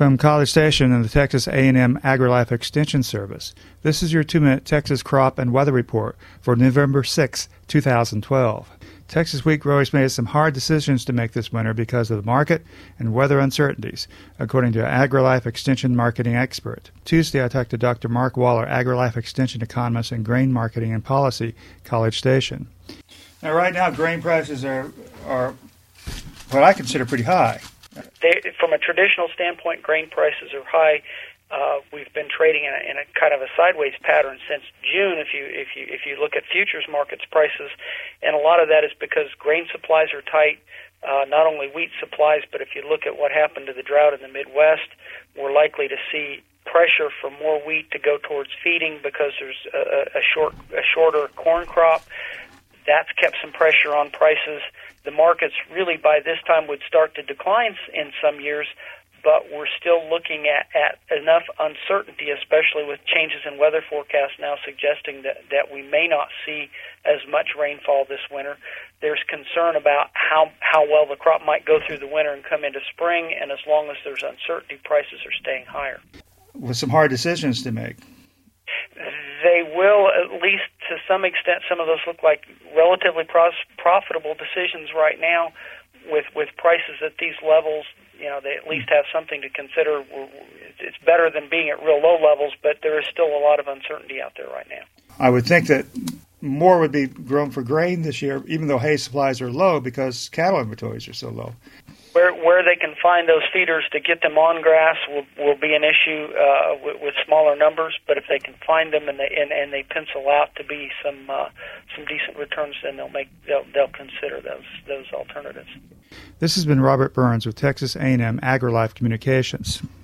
From College Station and the Texas A&M AgriLife Extension Service, this is your 2-minute Texas crop and weather report for November 6, 2012. Texas wheat growers made some hard decisions to make this winter because of the market and weather uncertainties, according to AgriLife Extension marketing expert. Tuesday, I talked to Dr. Mark Waller, AgriLife Extension economist and grain marketing and policy, College Station. Now, right now, grain prices are what I consider pretty high. From a traditional standpoint, grain prices are high. We've been trading in a kind of a sideways pattern since June. If you look at futures markets prices, and a lot of that is because grain supplies are tight. Not only wheat supplies, but if you look at what happened to the drought in the Midwest, we're likely to see pressure for more wheat to go towards feeding because there's a shorter corn crop. That's kept some pressure on prices. The markets really by this time would start to decline in some years, but we're still looking at enough uncertainty, especially with changes in weather forecasts now suggesting that we may not see as much rainfall this winter. There's concern about how well the crop might go through the winter and come into spring, and as long as there's uncertainty, prices are staying higher. With some hard decisions to make. They will, at least to some extent. Some of those look like relatively profitable decisions right now. With prices at these levels, they at least have something to consider. It's better than being at real low levels, but there is still a lot of uncertainty out there right now. I would think that more would be grown for grain this year, even though hay supplies are low because cattle inventories are so low. Where they can find those feeders to get them on grass will be an issue with smaller numbers. But if they can find them and they pencil out to be some decent returns, then they'll consider those alternatives. This has been Robert Burns with Texas A&M AgriLife Communications.